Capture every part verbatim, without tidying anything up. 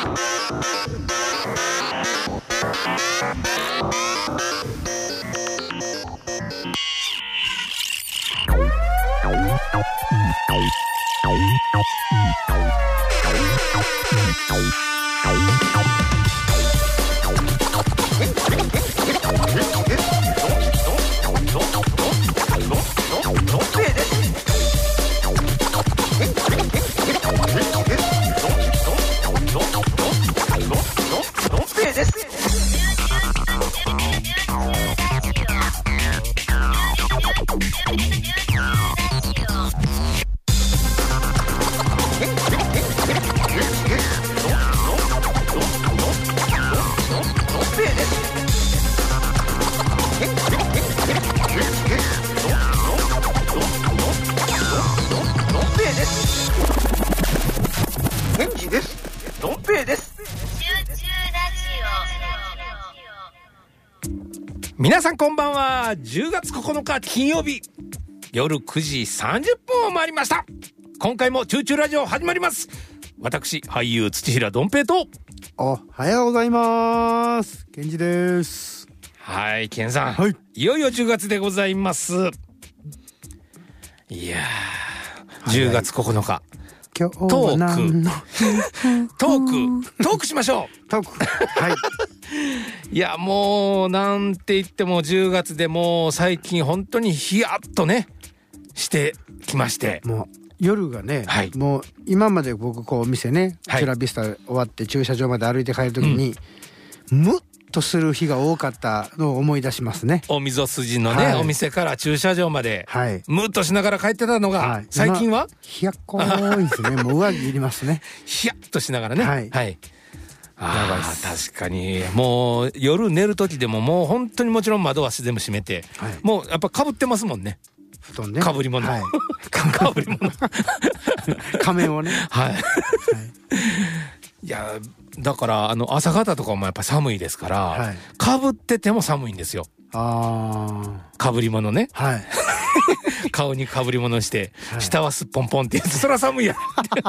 皆さんこんばんは。じゅうがつここのか金曜日夜くじさんじゅっぷんを回りました。今回もチューチューラジオ始まります。私俳優土平どん平とおはようございます。ケンジです。 はい、ケンさん、 はい、 いよいよじゅうがつでございます。いやー、じゅうがつここのか、 今日トークトークトークしましょう。 トークはいいやもうなんて言ってもじゅうがつでもう最近本当にヒヤッとねしてきまして、 もう夜がね、 はい、 もう今まで僕こうお店ね、はい、チュラビスタ終わって駐車場まで歩いて帰るときに、うん、ムッとする日が多かったのを思い出しますね。 お溝筋のね、はい、お店から駐車場まで、はい、ムッとしながら帰ってたのが、はい、最近はヒヤッコーいですね。もう上着いりますね。 ヒヤッとしながらね、はい、はい、 あ確かにもう夜寝る時でももう本当にもちろん窓は全部閉めて、はい、もうやっぱ被ってますもんね。 布団ね、 かぶり物、はい、かぶり物仮面をね、 はい、はい、いやだからあの朝方とかもやっぱ寒いですから、はい、かぶってても寒いんですよ。 あかぶり物ね、 はい、 顔にかぶり物して、はい、下はすっぽんぽんって言うとそら寒いや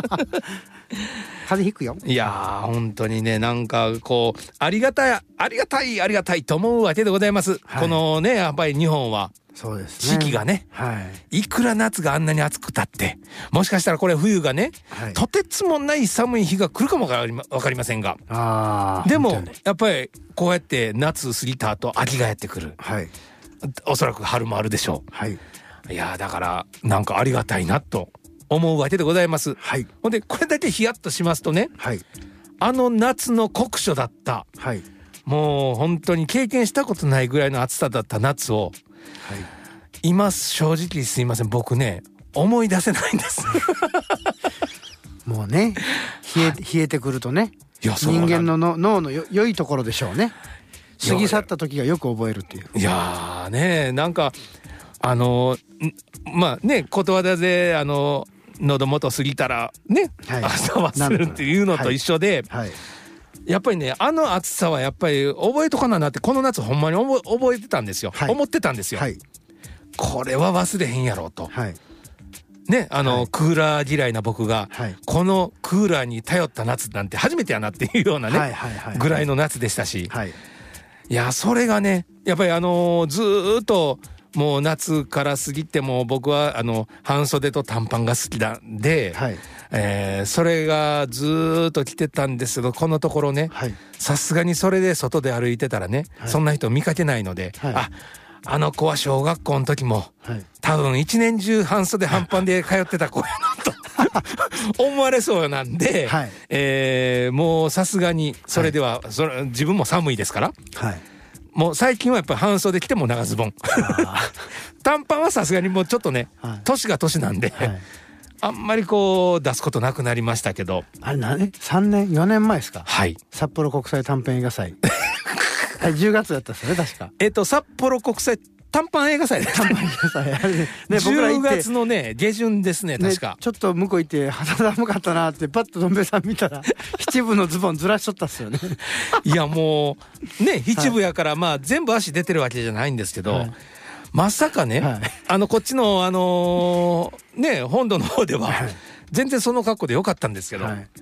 風邪ひくよ。 いやー本当にね、なんかこうありがたいありがたいありがたいと思うわけでございます、はい、このねやっぱり日本はそうですね、 四季がね、 はい、 いくら夏があんなに暑くたってもしかしたらこれ冬がね、はい、とてつもない寒い日が来るかもわかりませんが、 あでもやっぱりこうやって夏過ぎた後秋がやってくる、 はい、 おそらく春もあるでしょう、 はい、 いやだからなんかありがたいなと思うわけでございます、 はい、 ほんでこれだけヒヤッとしますとね、 はい、 あの夏の酷暑だった、 はい、 もう本当に経験したことないぐらいの暑さだった夏を、はい、今正直すいません僕ね思い出せないんですもうね冷え、はい、冷えてくるとね、いや人間のの脳のよ良いところでしょうね。過ぎ去った時がよく覚えるっていう。 いやーね、なんかあのまあねことわざであの喉元過ぎたらね、はい、朝はするっていうのと一緒で、はいはい、やっぱりねあの暑さはやっぱり覚えとかななってこの夏ほんまに覚え、覚えてたんですよ、はい、思ってたんですよ、はい、これは忘れへんやろうと、はい、ねあの、はい、クーラー嫌いな僕が、はい、このクーラーに頼った夏なんて初めてやなっていうようなね、はいはいはいはい、ぐらいの夏でしたし、はい、いやそれがねやっぱりあのー、ずーっともう夏から過ぎても僕はあの半袖と短パンが好きなんで、はい、えー、それがずーっと着てたんですけどこのところねさすがにそれで外で歩いてたらね、はい、そんな人見かけないので、はい、ああの子は小学校の時も、はい、多分一年中半袖半パンで通ってた子やなと思われそうなんで、はい、えー、もうさすがにそれでは、はい、それ自分も寒いですから、はい、もう最近はやっぱり半袖着ても長ズボン短パンはさすがにもうちょっとね、はい、年が年なんで、はい、あんまりこう出すことなくなりましたけど、 あれ何さんねんよねんまえですか、 はい、札幌国際短編映画祭じゅうがつだったっすよね確か。 えっと札幌国際短パン映画祭です短パン映画祭あれ、ね、 じゅうがつのね下旬ですね確か、 ね、ちょっと向こう行って肌寒かったなってパッとどん兵衛さん見たら七分のズボンずらしとったっすよねいやもうね七分やから、はい、まあ全部足出てるわけじゃないんですけど、はい、まさかね、はい、あのこっちのあのー、ね本土の方では、はい、全然その格好でよかったんですけど、はい、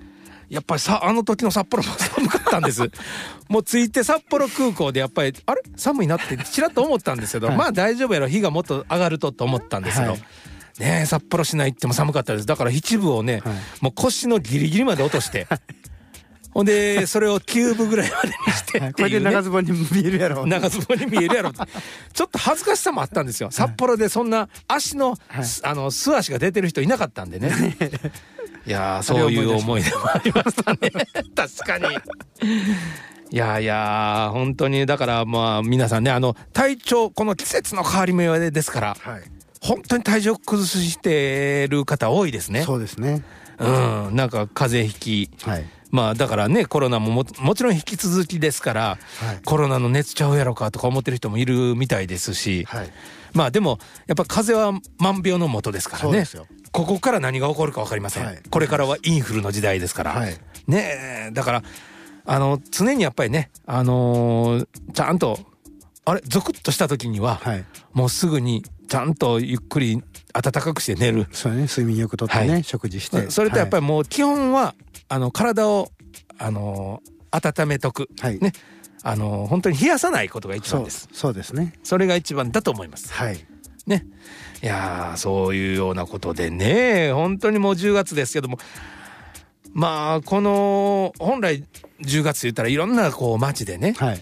やっぱりさあの時の札幌も寒かったんですもう着いて札幌空港でやっぱりあれ寒いなってちらっと思ったんですけど、はい、まあ大丈夫やろ日がもっと上がるとと思ったんですけど、はい、ねえ札幌市内行っても寒かったです。だから七分をね、はい、もう腰のギリギリまで落としてほんでそれをきゅうぶぐらいまでにしてっていう、ねはい、 これで長ズボンに見えるやろ長ズボンに見えるやろちょっと恥ずかしさもあったんですよ。札幌でそんな足の、はい、あの素足が出てる人いなかったんでねいやそういう思い出もありましたね確かにいやいや本当にだからまあ皆さんねあの体調この季節の変わり目ですから、はい、本当に体調崩してる方多いですね。 そうですね。 うんなんか風邪ひき、はい、まあだからねコロナも も, もちろん引き続きですから、はい、コロナの熱ちゃうやろかとか思ってる人もいるみたいですし、はい、まあでもやっぱ風邪は万病のもとですからね。そうですよ。ここから何が起こるか分かりません、はい、これからはインフルの時代ですから、はい、ねえだからあの常にやっぱりねあのー、ちゃんとあれゾクッとした時には、はい、もうすぐにちゃんとゆっくり暖かくして寝る。 そうね睡眠よくとってね、はい、食事してそれとやっぱりもう基本はあの体をあのー、温めとく、はい、ねあのー、本当に冷やさないことが一番です。 そう、そうですね。 それが一番だと思います。はいねいやそういうようなことでね本当にもうじゅうがつですけどもまあこの本来じゅうがつ言ったらいろんなこう街でね、はい、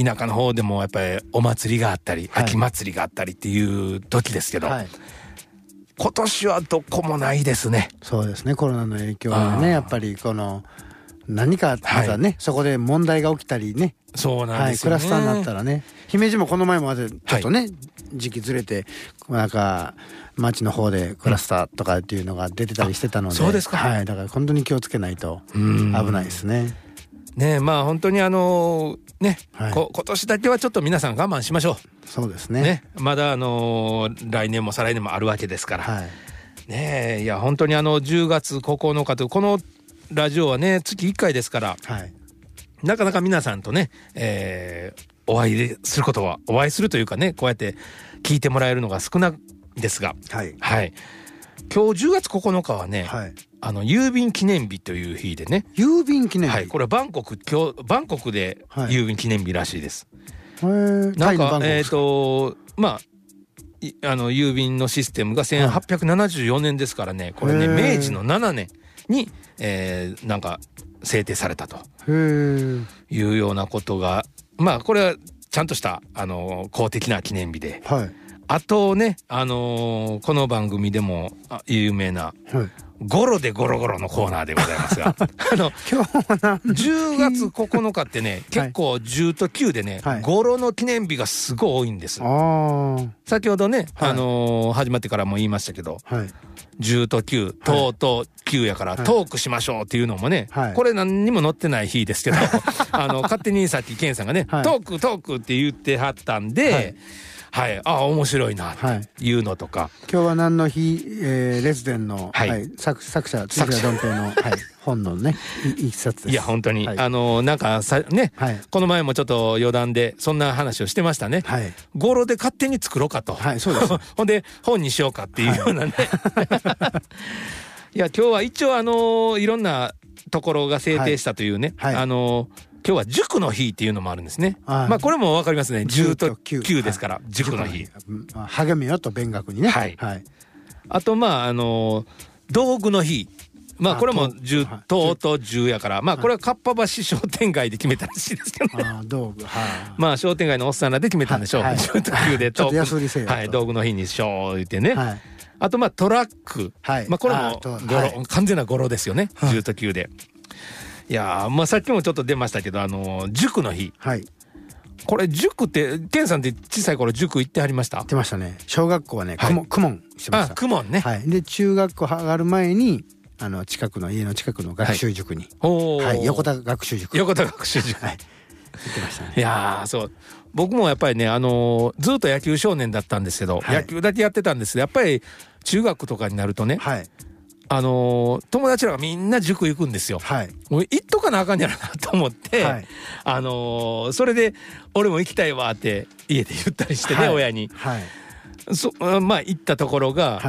田舎の方でもやっぱりお祭りがあったり、はい、秋祭りがあったりっていう時ですけど、はい、今年はどこもないですね。 そうですねコロナの影響はねやっぱりこの何かまずはね、はい、そこで問題が起きたりねそうなんですよね、 はい、クラスターになったらね姫路もこの前までちょっとね、はい、時期ずれてなんか町の方でクラスターとかっていうのが出てたりしてたので、うん、 そうですか、 はい、だから本当に気をつけないと危ないですね。 ねえまあ本当にあのー、ね、はい、こ今年だけはちょっと皆さん我慢しましょう。 そうですね。 ねまだあのー、来年も再来年もあるわけですから、はい、ねえいや本当にあのじゅうがつここのかとこのラジオはね月いっかいですから、はい、なかなか皆さんとね、えー、お会いすることはお会いするというかねこうやって聞いてもらえるのが少ないですが、はいはい、今日じゅうがつここのかはね、はい、あの郵便記念日という日でね。 郵便記念日、 はい、これはバンコク今日バンコクで郵便記念日らしいです、 はい、へーなんかえっ、ー、とまああの郵便のシステムがせんはっぴゃくななじゅうよねんですからねこれね明治のななねんに、えー、なんか制定されたというようなことがまあこれはちゃんとしたあの公的な記念日で、はい、あとね、あのー、この番組でも有名な、はい、ゴロでゴロゴロのコーナーでございますがあの今日はじゅうがつここのかってね結構じゅうときゅうでね、はい、ゴロの記念日がすごい多いんです。あ先ほどね、はい、あのー、始まってからも言いましたけど、はい、じゅうときゅうとうとうきゅうやから、はい、トークしましょうっていうのもね、はい、これ何にも載ってない日ですけどあの勝手にさっきケンさんがね、はい、トークトークって言ってはったんで、はいはい、あ面白いなっていうのとか、はい、 今日は何の日、えー、レスデンの、はいはい、作, 作者辻田どん平の、はい、本のね一冊です。 いや本当に、はい、あのなんかさね、はい、この前もちょっと余談でそんな話をしてましたね、はい、語呂で勝手に作ろうかと、はい、そうですほんで本にしようかっていうようなね、はい、いや今日は一応あのいろんなところが制定したというね、はいはい、あの今日は塾の日っていうのもあるんですね。あまあこれもわかりますね。じゅうときゅうですから、はい、塾の日。 励めよと勉学にね。はい。はい、 あとまああの道具の日。まあこれもじゅうとうとじゅうやから、まあこれはかっぱ橋商店街で決めたらしいですけどね。あ道具。はい。まあ商店街のおっさんらで決めたんでしょう。じゅうときゅうでちょっと安売りせよ。 はい。道具の日にしよう言ってね。はい。あとまあトラック。はい。まあこれも語呂、完全な語呂ですよね。じゅうときゅうで。いやまあさっきもちょっと出ましたけどあの塾の日、はい、これ塾ってケンさんって小さい頃塾行ってはりました？ 行ってましたね。小学校はね、はい、公文してました。あ公文ね、はい、で中学校上がる前にあの近くの家の近くの学習塾に、はいはい、横田学習塾横田学習塾、はい、 行ってましたね。 いやそう僕もやっぱりねあのずっと野球少年だったんですけど、はい、野球だけやってたんですけどやっぱり中学とかになるとね、はいあのー、友達らがみんな塾行くんですよ。はい。もう行っとかなあかんやろなと思って、はい、あのー、それで俺も行きたいわって家で言ったりしてね、はい、親に。はい。そまあ行ったところが、はい、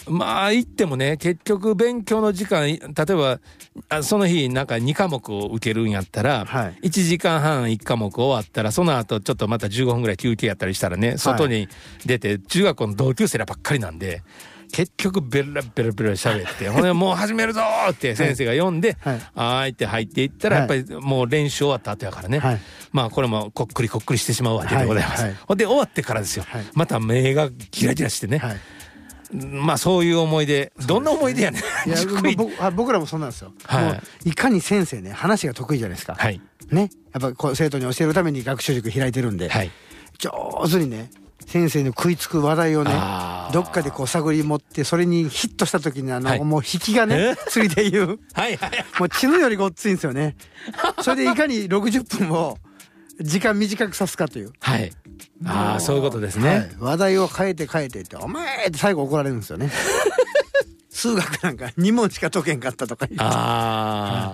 まあ行ってもね結局勉強の時間例えばあその日なんかに科目を受けるんやったら、はい、いちじかんはんいち科目終わったらその後ちょっとまたじゅうごふんぐらい休憩やったりしたらね外に出て中学校の同級生らばっかりなんで結局ベラベラベラ喋ってほんでもう始めるぞって先生が読んで「はい」はいって入っていったらやっぱりもう練習終わった後やからね、はい、まあこれもこっくりこっくりしてしまうわけでございます、はいはい、ほんで終わってからですよ、はい、また目がギラギラしてね、はい、まあそういう思い出どんな思い出やねんいや僕, 僕らもそうなんですよ、はい、もういかに先生ね話が得意じゃないですか、はい、ねやっぱこう生徒に教えるために学習塾開いてるんで、はい、上手にね先生に食いつく話題をねどっかでこう探り持ってそれにヒットした時にあの、はい、もう引きがね釣りで言うはい、はい、もう血のよりごっついんですよねそれでいかにろくじゅっぷんを時間短くさすかというはいああそういうことですね、はい、 話題を変えて変えてってお前って最後怒られるんですよね数学なんかに問しか解けんかったとか言ってああ、はい、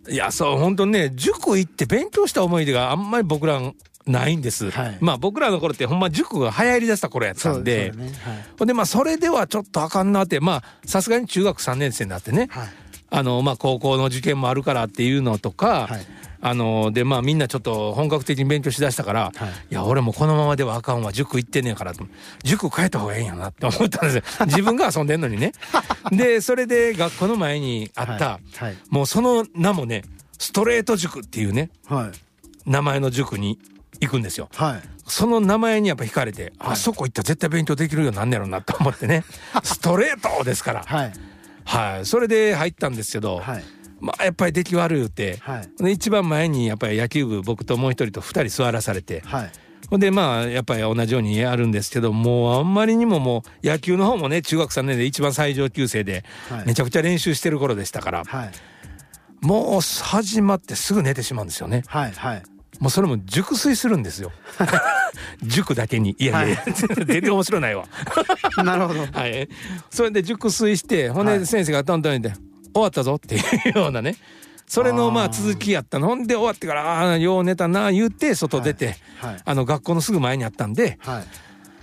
いやそう本当にね塾行って勉強した思い出があんまり僕らないんです、はい、まあ僕らの頃ってほんま塾が流行りだした頃やったんで、ねはい、でまあそれではちょっとあかんなってまあさすがに中学さんねん生になってね、はい、あのまあ高校の受験もあるからっていうのとか、はい、あのでまあみんなちょっと本格的に勉強しだしたから、はい、いや俺もこのままではあかんわ塾行ってんねんからと塾変えた方がええんやなって思ったんですよ自分が遊んでんのにねでそれで学校の前にあった、はいはい、もうその名もねストレート塾っていうね、はい、名前の塾に行くんですよ、はい、その名前にやっぱ惹かれて、はい、あそこ行ったら絶対勉強できるようになんねやろなと思ってねストレートですからはい、はい、それで入ったんですけど、はい、まあやっぱり出来悪うて、はい、で一番前にやっぱり野球部僕ともう一人と二人座らされて、はい、でまあやっぱり同じようにやるんですけどもうあんまりにももう野球の方もね中学さんねんで一番最上級生でめちゃくちゃ練習してる頃でしたから、はい、もう始まってすぐ寝てしまうんですよねはいはいもうそれも熟睡するんですよ塾だけにいやいや、はい、全然面白ないわなるほど、 はい、それで熟睡してほんで先生がトントン言って終わったぞっていうようなねそれのまあ続きやったのほんで終わってからああよう寝たな言って外出て、はいはい、あの学校のすぐ前にあったんで、はい、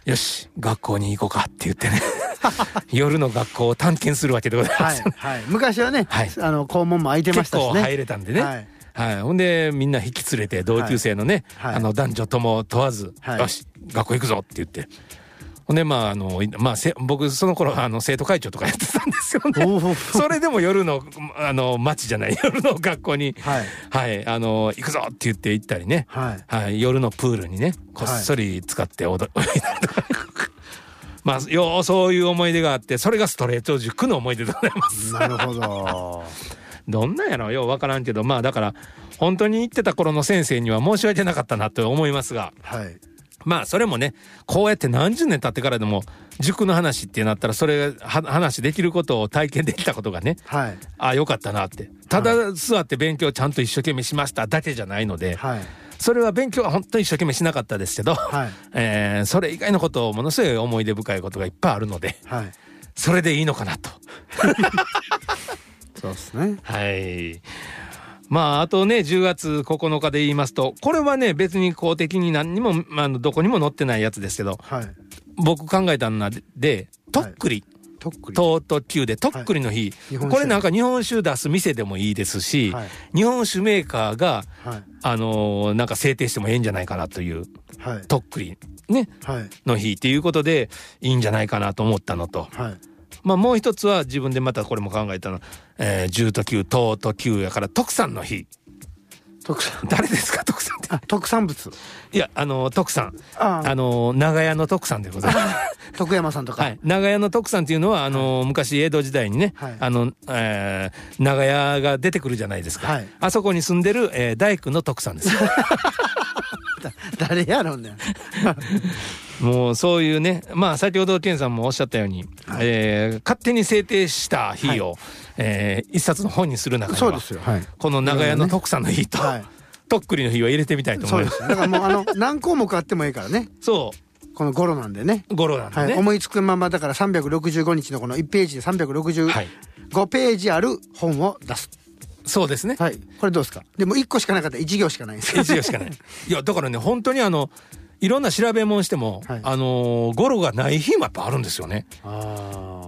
よし学校に行こうかって言ってね夜の学校を探検するわけでございます、 はいはい、昔はね、はい、あの校門も開いてましたしね結構入れたんでね、はいはい、ほんでみんな引き連れて同級生のね、はい、あの男女とも問わず、はい、よし学校行くぞって言ってほんでまああの、まあ、僕その頃あの生徒会長とかやってたんですよねそれでも夜のあの街じゃない夜の学校に、はいはい、あの行くぞって言って行ったりね、はいはい、夜のプールにねこっそり使って踊り、はいまあようそういう思い出があってそれがストレート塾の思い出でございますなるほどどんなんやろよう分からんけどまあだから本当に言ってた頃の先生には申し訳なかったなと思いますが、はい、まあそれもねこうやって何十年経ってからでも塾の話ってなったらそれ話できることを体験できたことがね、はい、あよかったなってただ座って勉強ちゃんと一生懸命しましただけじゃないので、はい、それは勉強は本当に一生懸命しなかったですけど、はいえー、それ以外のことをものすごい思い出深いことがいっぱいあるので、はい、それでいいのかなとそうですね。 はい。まああとねじゅうがつここのかで言いますとこれはね別に公的に何にもあのどこにも載ってないやつですけど、はい、僕考えたのでとっくり、はい、とっくりとうときゅうでとっくりの日、はい、これなんか日本酒出す店でもいいですし、はい、日本酒メーカーが、はい、あのー、なんか制定してもいいんじゃないかなという、はい、とっくりね、はい、の日っていうことでいいんじゃないかなと思ったのと。はいまあもう一つは自分でまたこれも考えたの、えー、じゅうときゅう、とうときゅうやから特産の日。 特産誰ですか特産って。 あ特産物。 いやあの特産ああの長屋の特産でございます。 徳山さんとか。 はい長屋の特産っていうのはあの、はい、昔江戸時代にね、はい、あの、えー、長屋が出てくるじゃないですか。はい、あそこに住んでる、えー、大工の特産です。 誰やろうね。 もうそういうねまあ先ほど健さんもおっしゃったように、はいえー、勝手に制定した日を、はいえー、一冊の本にする中ではそうですよ、はい、この長屋の特産の日と、はい、とっくりの日を入れてみたいと思います。 そうですだからもうあの何項目あってもいいからね。そうこの語呂なんでね語呂なんでね、はい、 思いつくままだからさんびゃくろくじゅうごにちのこのいちページでさんびゃくろくじゅうごページある本を出す。 そうですね。 はいこれどうですか。でもいっこしかなかったらいち行しかないんですよ。 いち行しかない。いやだからね本当にあのいろんな調べ物しても、はい、あのー、語呂がない日もやっぱあるんですよね。あ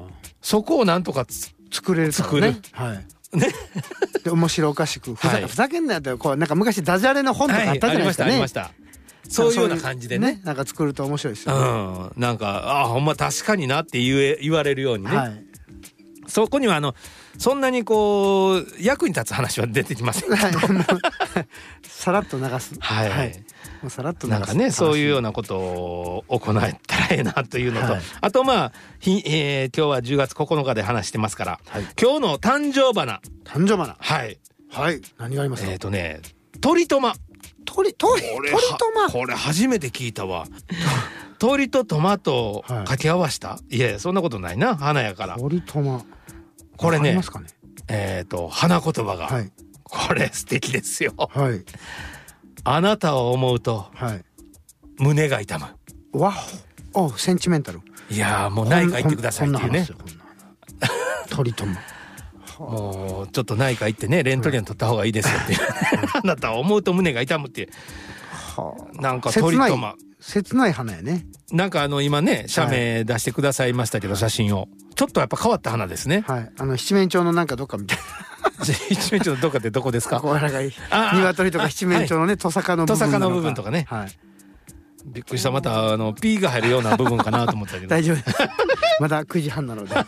そこをなんとか作れる作る、 はいね、で面白おかしくふざ、はい、ふざけんなよってこうなんか昔ダジャレの本とかあったじゃないですかね、はい、 ありましたありました。そういうような感じで ね, ねなんか作ると面白いですよね、 うん、なんかあほんま確かになって言え言われるようにね、はい、そこにはあのそんなにこう役に立つ話は出てきませんけど、はい、 さらっと流す、 はい、はい、 もうさらっと流すなんかねそういうようなことを行えたらええなというのと、はい、あとまあひ、えー、今日はじゅうがつここのかで話してますから、はい、今日の誕生花誕生花はいはい何がありますか。 えっ、ー、とね鳥トマ鳥鳥鳥トマこれ初めて聞いたわ鳥とトマトを掛け合わした、はい、いやいやそんなことないな花やから。 鳥トマこれね、 ねえっ、ー、と花言葉が、はい、これ素敵ですよ、 はい、 あなたを思うと、はい、胸が痛む。 わおセンチメンタル。 いやもう内科行ってくださいっていうね鳥トマもうちょっと内科行ってねレントゲン取った方がいいですよっていうあなたを思うと胸が痛むってなんか鳥トマ切ない花やね。 なんかあの今ね写メ出してくださいましたけど、はい、写真をちょっとやっぱ変わった花ですね。 はいあの七面鳥のなんかどっかみたいな七面鳥のどっかってどこですか。 こうなんか鶏とか七面鳥のねトサカの部分トサカの部分とかね、はい、びっくりした。またあのピーが入るような部分かなと思ったけど大丈夫ですまだくじはんなので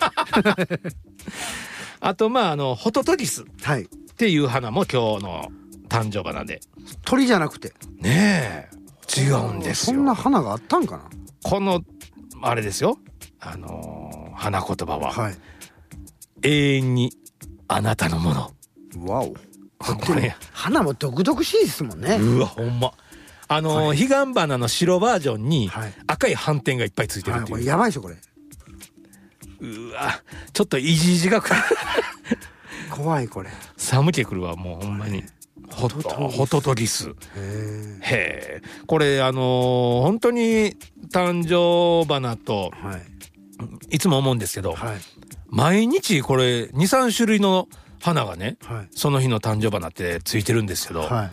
あとまああのホトトギスっていう花も今日の誕生花で。 鳥じゃなくてねえ違うんですよ。 そんな花があったんかな。 このあれですよあのー、花言葉は、はい、永遠にあなたのもの。 わおこれ花も独々しいですもんね。 うわほんまあのー、彼岸花の白バージョンに赤い斑点がいっぱいついてるっていう、はい、これやばいでしょこれ。 うわちょっといじいじがくる怖いこれ。 寒気くるわもうほんまに。ホトホトトギス。へえ。これあのー、本当に誕生花と、はい、いつも思うんですけど、はい、毎日これ にさん種類の花がね、はい、その日の誕生花ってついてるんですけど、はい、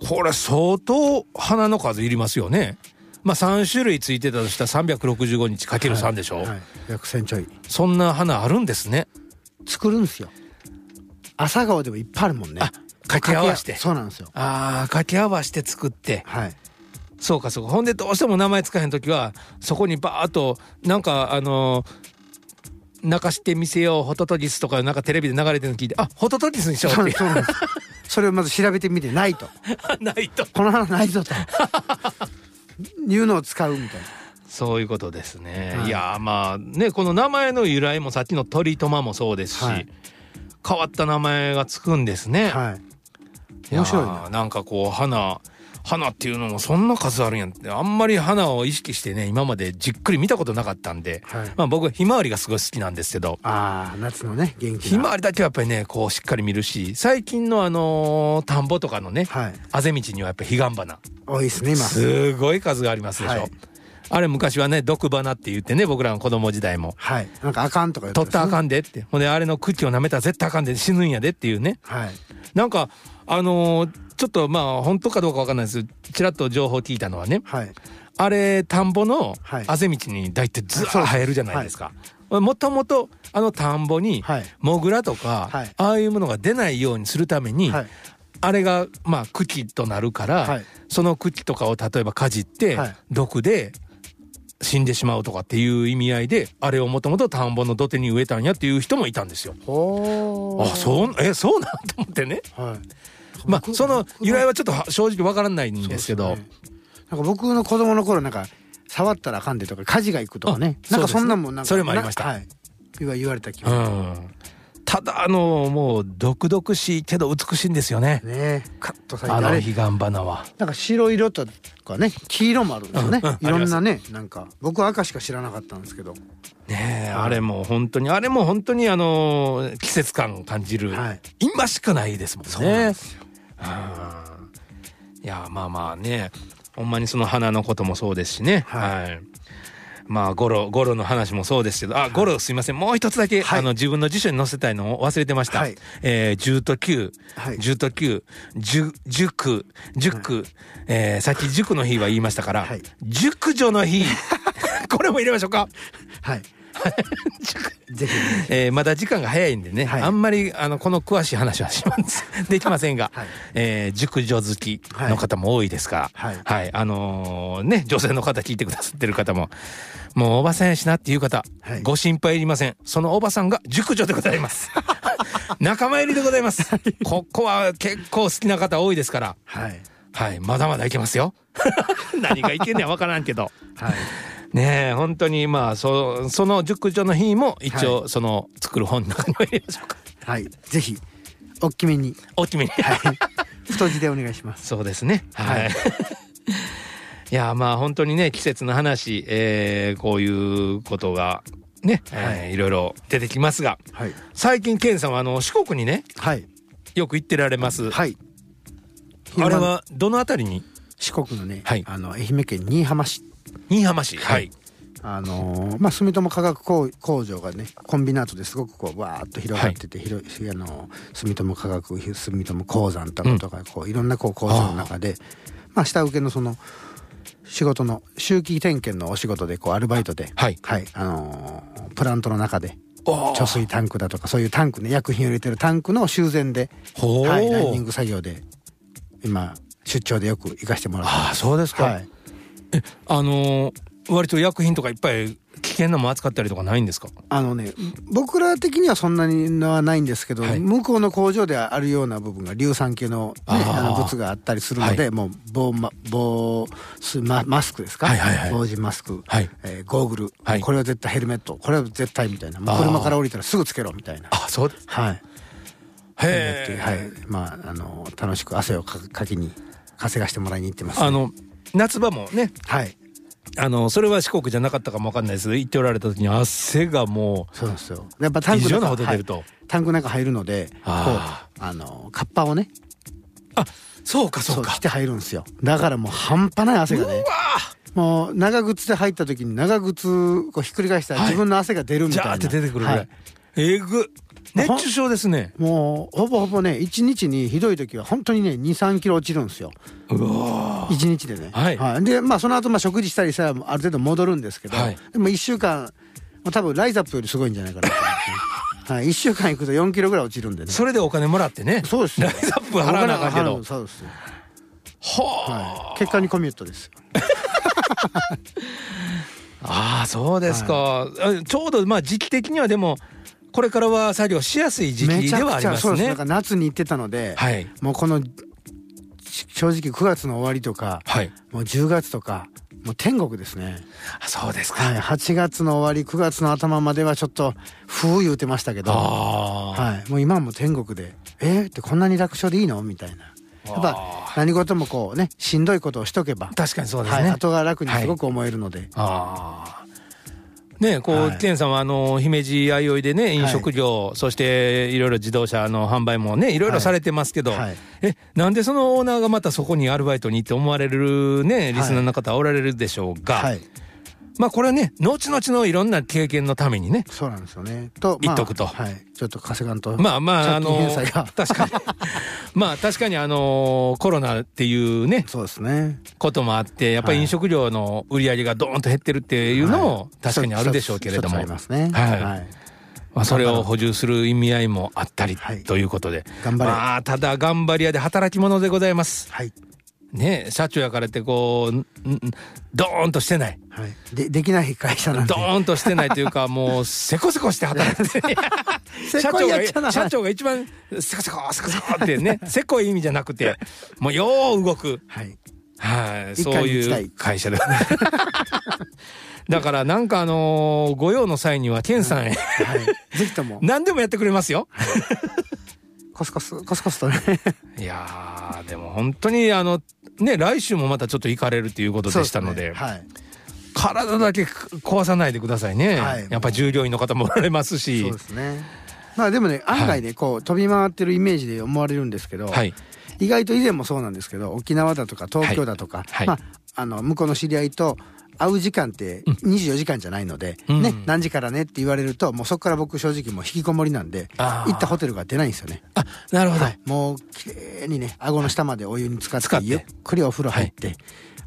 これ相当花の数いりますよね。まあさん種類ついてたとしたらさんびゃくろくじゅうごにちかけるさんでしょ、はいはい、 約せんちょい。 そんな花あるんですね。 作るんですよ。朝顔でもいっぱいあるもんね。 あ掛け合わせて。 そうなんですよ。 ああ掛け合わせて作って、 はい、 そうかそうか。ほんでどうしても名前使えへん時はそこにバーッとなんかあのー、泣かしてみせようホトトギスとかなんかテレビで流れてるの聞いてあホトトギスにしようってそうなんですそれをまず調べてみてないとないとこの花ないぞというのを使うみたいな。 そういうことですね、はい、いやまあねこの名前の由来もさっきの鳥トマもそうですし、はい、変わった名前がつくんですね。はい、面白いな。なんかこう花花っていうのもそんな数あるんやって。あんまり花を意識してね今までじっくり見たことなかったんで、はい、まあ僕ひまわりがすごい好きなんですけど、 ああ夏のね元気なひまわりだけはやっぱりねこうしっかり見るし、最近のあのー、田んぼとかのね、はい、あぜ道にはやっぱり彼岸花多いですね今。 すごい数がありますでしょ、はい、あれ昔はね毒花って言ってね僕らの子供時代も、 はい、なんかあかんとか言って、ね、 取ったらあかんでって、ほんであれの茎を舐めたら絶対あかんで死ぬんやでっていうね、はい、なんかあのー、ちょっとまあ本当かどうかわかんないです。ちらっと情報聞いたのはね、はい、あれ田んぼのあぜ道に大体ずっと生えるじゃないですか。もともとあの田んぼにモグラとか、はい、ああいうものが出ないようにするために、はい、あれがまあ茎となるから、はい、その茎とかを例えばかじって、はい、毒で死んでしまうとかっていう意味合いであれをもともと田んぼの土手に植えたんやっていう人もいたんですよ。あそうえそうなんと思ってね、はい、まあその由来はちょっと正直わからないんですけど、ね、 なんか僕の子供の頃なんか触ったらあかんでとか火事が行くとかね、なんかそんなんもなんかそれもありました、 はい、言われた気が、うん、 ただあのもう毒々しいけど美しいんですよね。 ねカッとされてあの彼岸花はなんか白色とかね黄色もあるんですよね、うんうん、いろんなねなんか僕は赤しか知らなかったんですけどねえ、あれも本当にあれも本当にあの季節感感じる、はい、今しかないですもんね。 そうなんですよ。 いやまあまあねほんまにその花のこともそうですしね、はい、はい、まあゴロゴロの話もそうですけど、あ、はい、ゴロすいませんもう一つだけ、はい、あの自分の辞書に載せたいのを忘れてました、はい、えー、十と九、はい、十と九、十塾塾、はい、えー、さっき塾の日は言いましたから、はい、熟女の日これも入れましょうか。 はいぜひ、 えー、まだ時間が早いんでね、はい、あんまりあのこの詳しい話はしますできませんが、はい、えー、熟女好きの方も多いですから、はい、はい、あのー、ね、女性の方聞いてくださってる方ももうおばさんやしなっていう方、はい、ご心配いりません。そのおばさんが熟女でございます仲間入りでございます、はい、ここは結構好きな方多いですから、はい、はい、まだまだいけますよ何がいけんねんわからんけど、はい、ねえ本当にまあ そ, その熟女の日も一応、はい、その作る本の中に入れましょうか。 はい、ぜひ大きめに大きめに、はい、 太字でお願いします。 そうですね、はい、はいいやまあ本当にね季節の話、えー、こういうことがね、はい、えー、いろいろ出てきますが、はい、最近健さんはあの四国にね、はい、よく行ってられます、はい、あれはどのあたりに？ 四国のね、はい、あの愛媛県新居浜市。 新居浜市、はい、 あのー、まあ住友化学工場がねコンビナートですごくこうわーっと広がってて、はい、広あの住友化学住友鉱山とかとかこういろんなこう工場の中で、まあ下請けのその仕事の周期点検のお仕事でこうアルバイトで、はい、はい、あのー、プラントの中で貯水タンクだとかそういうタンクね薬品を入れてるタンクの修繕で、はい、ライニング作業で今出張でよく行かせてもらってます。 ああそうですか、はい、えあのー、割と薬品とかいっぱい危険なもの扱ったりとかないんですか？あのね僕ら的にはそんなにはないんですけど、はい、向こうの工場であるような部分が硫酸系の、ね、あの物があったりするので、はい、もう防マ防ママスクですか、はいはいはい、防塵マスク、はい、えー、ゴーグル、はい、これは絶対ヘルメットこれは絶対みたいなもう車から降りたらすぐつけろみたいな。 あそうです、 はい、 へえ、 はい、まああの楽しく汗をかかきに稼がしてもらいに行ってます、ね、 あの夏場もね、はい、あのそれは四国じゃなかったかもわかんないですけど行っておられた時に汗がもうそうですよやっぱタンクの中、はい、タンクの中入るのであこうあのカッパをねあそうかそうかそう着て入るんですよ。だからもう半端ない汗がねうわもう長靴で入った時に長靴こうひっくり返したら自分の汗が出るみたいな、はい、 ジャーって出てくるぐらい、はい、えぐ熱中症ですね。 もうほぼほぼねいちにちにひどい時は本当にね にさんキロ落ちるんですよ。 うわいちにちでね、はいはい、でまあその後まあ食事したりしたらある程度戻るんですけど、はい、でもいっしゅうかん多分ライザップよりすごいんじゃないかなと思って、ねはい、いっしゅうかん行くとよんキロぐらい落ちるんでね。 それでお金もらってね。 そうですよライザップ払わなあかんけどそうですよはあ、 はい、結果にコミュートですよああそうですか、はい、ちょうどまあ時期的にはでもこれからは作業しやすい時期ではありますね。 そうです。だから夏に行ってたので、はい、もうこの正直くがつの終わりとか、はい、もうじゅうがつとかもう天国ですね。 あそうですか、 はい、はちがつの終わりくがつの頭まではちょっと風言うてましたけど、はい、もう今はもう天国でえー、ってこんなに楽勝でいいのみたいな。やっぱ何事もこうねしんどいことをしとけば確かにそうですね、 はい、後が楽にすごく思えるので、はい、 ああね、こう、はい、健さんはあの姫路あいおいでね飲食業、はい、そしていろいろ自動車の販売もねいろいろされてますけど、はいはい、えなんでそのオーナーがまたそこにアルバイトにって思われるねリスナーの方おられるでしょうが、はい、まあこれはね後々のいろんな経験のためにねそうなんですよねと、 言っとくと、 まあはい、ちょっと稼がんとまあまああの確かにまあ確かにあのコロナっていうねそうですねこともあってやっぱり飲食業の売り上げがドーンと減ってるっていうのも確かにあるでしょうけれども、 はい、ありますね、 はいはい、まあ、それを補充する意味合いもあったりということで、はい、 頑張れ、 まあただ頑張り屋で働き者でございます。 はいね、社長やからってこうドーンとしてない、 はい、で, できない会社なんでドーンとしてないというかもうせこせこして働いて社長が社長が一番せこせこせこせこってねせこい意味じゃなくてもうよう動く、はいはい、そういう会社でだからなんかあのー、ご用の際には健さんへ、はいはい、ぜひとも何でもやってくれますよコスコスコスコスとねいやーでも本当にあのね来週もまたちょっと行かれるということでしたの で, で、ね、はい、体だけ壊さないでくださいね、はい、やっぱり従業員の方もおられますし。 そうですね。まあでもね案外ね、はい、こう飛び回ってるイメージで思われるんですけど、はい、意外と以前もそうなんですけど沖縄だとか東京だとか、はいはい、まああの向こうの知り合いと会う時間ってにじゅうよじかんじゃないので、うん、ね、何時からねって言われるともうそこから僕正直もう引きこもりなんで行ったホテルが出ないんですよね。 あ、なるほど、はい、 もうきれいにね顎の下までお湯に浸かってゆっくりお風呂入って、はい、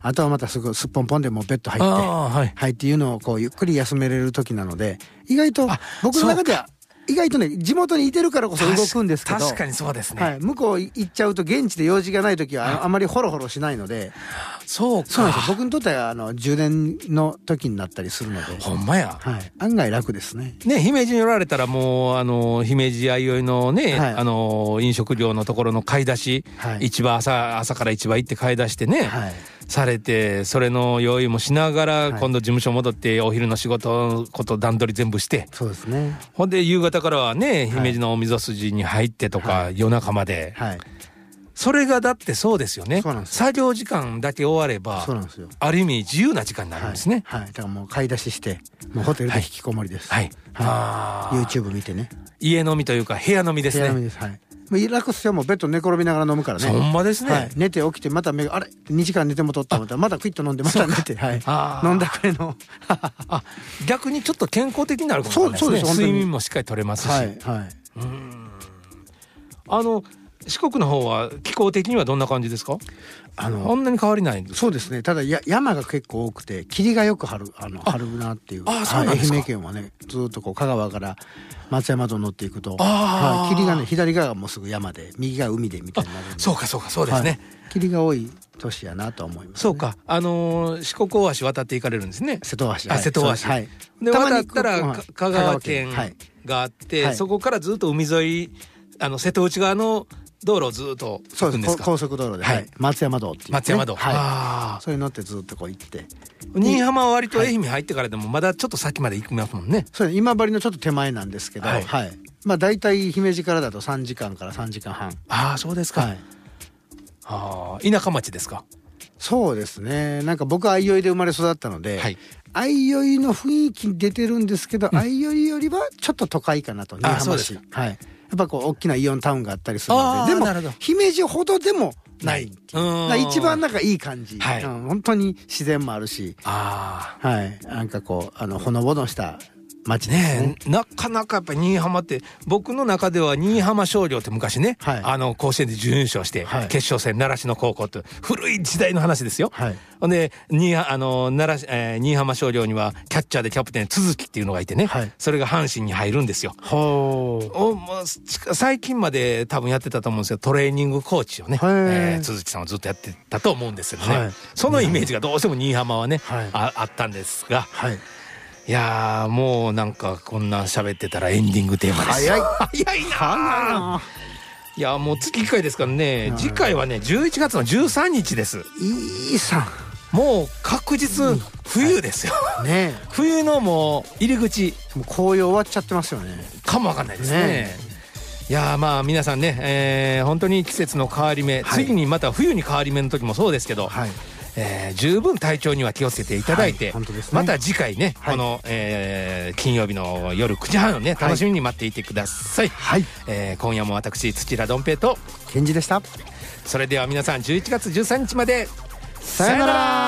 あとはまたすぐすっぽんぽんでもうベッド入って、はい、はいっていうのをこうゆっくり休めれる時なので、意外と僕の中では意外とね、地元にいてるからこそ動くんですけど、 確かにそうですね、 はい、向こう行っちゃうと現地で用事がない時は あ, あまりホロホロしないので、 そうか、 そうなんですよ。僕にとってはあの充電の時になったりするので、 ほんまや、 はい、案外楽ですね。 ね、姫路におられたらもうあの姫路あいおいのね、はい、あの飲食料のところの買い出し、はい、市場 朝, 朝から市場行って買い出してね、はい、されて、それの用意もしながら、はい、今度事務所戻ってお昼の仕事こと段取り全部して、 そうですね。 ほんで夕方からはね、姫路のお溝筋に入ってとか、はい、夜中まで、はい、それがだってそうですよね。作業時間だけ終われば、そうなんですよ、ある意味自由な時間になるんですね。 はい、はい、だからもう買い出ししてもうホテルで引きこもりです。はい、はい、YouTube 見てね、 家飲みというか部屋飲みですね。 部屋飲みです。はい、楽っすよ。もうベッド寝転びながら飲むからね。 ほんまですね、はい、 寝て起きてまた目があれにじかん寝てもとった思ったらまたクイッと飲んでまた寝て、はい、飲んだくれのあ、逆にちょっと健康的になるかもしれないですね。そうです。睡眠もしっかり取れますし、はい、はい、うーん、あの四国の方は気候的にはどんな感じですか？あのそんなに変わりないんですか？ そうですね。ただや山が結構多くて霧がよく張るあの張るなっていう。ああ、そうなんですか。愛媛県はね、ずっとこう香川から松山と乗っていくと、はい、霧がね、左側がもうすぐ山で右が海でみたいになるんで。 そうかそうか、そうですね、はい、 霧が多い都市やなと思います、ね、 そうか、あのー、四国大橋渡っていかれるんですね。 瀬戸大橋、 あ、瀬戸大橋、はい、で渡ったら香川県があって、はい、そこからずっと海沿い、あの瀬戸内側の道路をずっと行くんですか？ 高速道路で、はい、松山道っていう、ね、 松山道、はい、 あ、それに乗ってずっとこう行って、 新居浜は割と愛媛入ってからでもまだちょっと先まで行きますもんね。 そう、今治のちょっと手前なんですけど、はい、はい、まあ大体姫路からだとさんじかんからさんじかんはん。 ああ、そうですか、はい、あ、田舎町ですか？ そうですね。なんか僕は相生で生まれ育ったので、はい、相生の雰囲気出てるんですけど、うん、相生よりはちょっと都会かなと。新居浜市、はい、やっぱこう大きなイオンタウンがあったりするので、でも姫路ほどでもないっていう、一番なんかいい感じ、はい、うん、本当に自然もあるし、あ、はい、なんかこうあのほのぼのした町ですね。 ね、なかなかやっぱり新居浜って僕の中では新居浜商業って昔ね、はい、あの甲子園で準優勝して、はい、決勝戦習志野高校って古い時代の話ですよ。はい、で新あの奈良、えー、新居浜商業にはキャッチャーでキャプテン都築っていうのがいてね、はい、それが阪神に入るんですよ。ほー、おもう最近まで多分やってたと思うんですけど、トレーニングコーチをね、えー、都築さんはずっとやってたと思うんですよね。はい、そのイメージがどうしても新居浜はね、はい、あ, あったんですが、はい、いやー、もうなんかこんな喋ってたらエンディングテーマです。早い早いな。いや、もう月いっかいですからね。次回はねじゅういちがつのじゅうさんにちです。 いいさん、もう確実冬ですよ、はい、ね、冬のもう入り口、 もう紅葉終わっちゃってますよね。 かもわかんないですね。ね、いやー、まあ皆さんね、えー、本当に季節の変わり目、はい、次にまた冬に変わり目の時もそうですけど、はい、えー、十分体調には気をつけていただいて、はい、ね、また次回ね、はい、この、えー、金曜日の夜くじはんをね、楽しみに待っていてください。はい、えー、今夜も私土田どん平と健二でした。 それでは皆さんじゅういちがつじゅうさんにちまでさよなら。